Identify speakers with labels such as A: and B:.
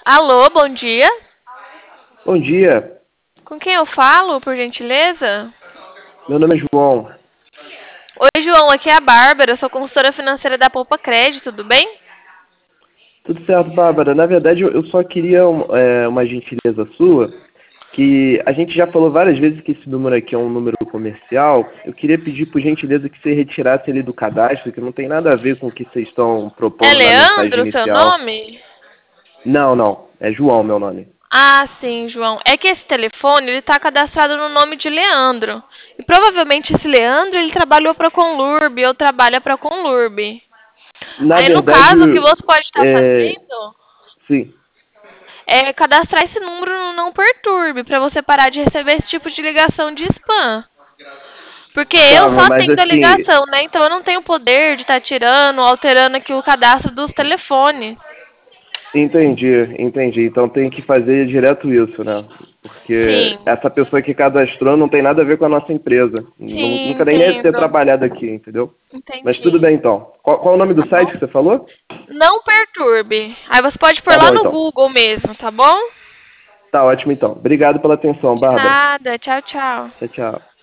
A: Alô, bom dia.
B: Bom dia,
A: Com quem eu falo, por gentileza?
B: meu nome é João.
A: Oi, João, aqui é a Bárbara, eu sou consultora financeira da Poupa Crédito, tudo bem?
B: Tudo certo, Bárbara? Na verdade, eu só queria uma gentileza sua, que a gente já falou várias vezes que esse número aqui é um número comercial. Eu queria pedir por gentileza que você retirasse ele do cadastro, que não tem nada a ver com o que vocês estão
A: É
B: propondo na mensagem
A: Leandro, seu
B: inicial.
A: nome?
B: Não, é João meu nome.
A: Ah, sim, João. É que esse telefone, ele tá cadastrado no nome de Leandro. E provavelmente esse Leandro, ele trabalhou para a Conlurb ou trabalha para a Conlurb.
B: Na
A: Aí, no
B: verdade,
A: caso, o que você pode estar
B: é,
A: fazendo
B: sim.
A: é cadastrar esse número no Não Perturbe, para você parar de receber esse tipo de ligação de spam. Porque
B: Tá,
A: eu só
B: mas
A: atendo a
B: assim,
A: ligação, né? Então eu não tenho poder de estar tirando, alterando aqui o cadastro dos telefones.
B: entendi. Então tem que fazer direto isso, né? Porque
A: Sim,
B: essa pessoa que cadastrou não tem nada a ver com a nossa empresa.
A: sim,
B: Nunca nem deve ter
A: entendo.
B: trabalhado aqui, entendeu? Mas tudo
A: Entendi.
B: bem então. Qual é o nome do
A: Tá
B: site
A: bom?
B: que você falou?
A: Não perturbe. Aí você pode pôr
B: Tá
A: lá
B: bom
A: no
B: então.
A: Google mesmo, tá bom?
B: Tá ótimo então. Obrigado pela atenção,
A: De
B: Bárbara.
A: nada. Tchau, tchau.
B: Tchau, tchau.